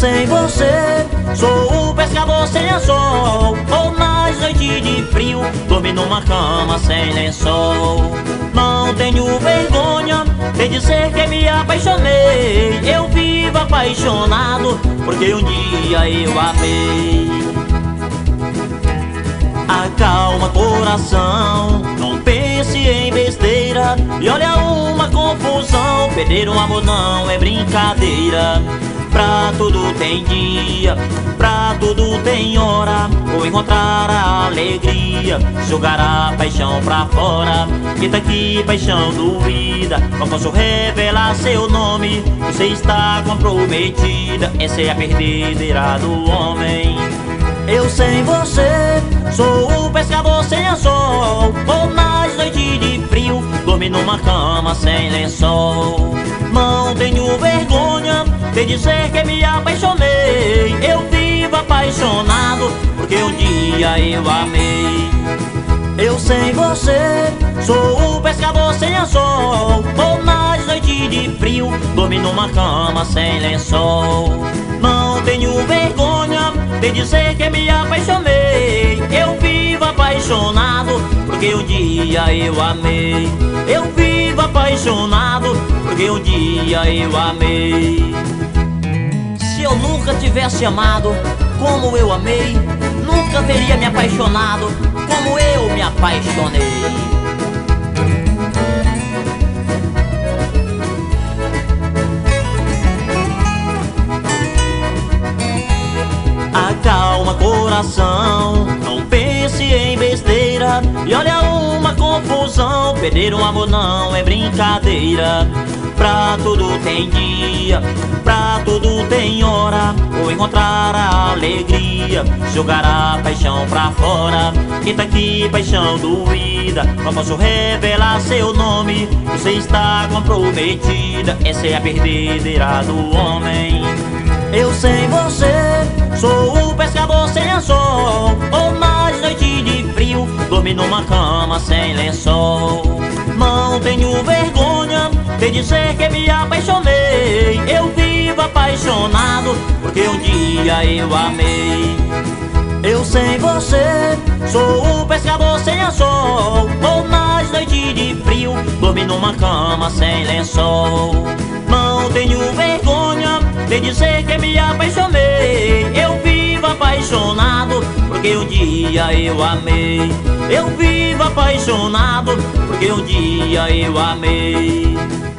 sem você sou o pescador sem anzol, ou nas noites de frio dormi numa cama sem lençol. Não tenho vergonha de dizer que me apaixonei. Eu vivo apaixonado porque um dia eu amei. Acalma coração, não pense em besteira. E olha uma confusão, perder um amor não é brincadeira. Pra tudo tem dia, pra tudo tem hora. Vou encontrar a alegria, jogar a paixão pra fora. Que tá aqui paixão duvida, não posso revelar seu nome. Você está comprometida, essa é a perdedeira do homem. Eu sem você sou o pescador sem anzol, ou nas noites de frio dormi numa cama sem lençol. Não tenho vergonha de dizer que me apaixonei. Eu vivo apaixonado porque um dia eu amei. Eu sem você sou o pescador sem anzol, ou nas noites de frio dormi numa cama sem lençol. Não tenho vergonha de dizer que me apaixonei. Eu vivo apaixonado porque um dia eu amei. Eu vivo apaixonado porque um dia eu amei. Se eu nunca tivesse amado como eu amei, nunca teria me apaixonado como eu me apaixonei. Acalma coração, não pense em besteira. E olha uma confusão, perder um amor não é brincadeira. Pra tudo tem dia, pra tudo tem hora. Vou encontrar a alegria, jogar a paixão pra fora. Que tá aqui paixão doída, não posso revelar seu nome. Você está comprometida, essa é a perdedeira do homem. Eu sem você sou o pescador sem anzol, ou nas noites de frio dormi numa cama sem lençol. Não tenho vergonha de dizer que me apaixonei. Eu vivo apaixonado porque um dia eu amei. Eu sem você sou o pescador sem anzol, ou nas noites de frio dormi numa cama sem lençol. Não tenho vergonha de dizer que me apaixonei. Eu vivo apaixonado porque um dia eu amei. Eu vivo apaixonado porque um dia eu amei.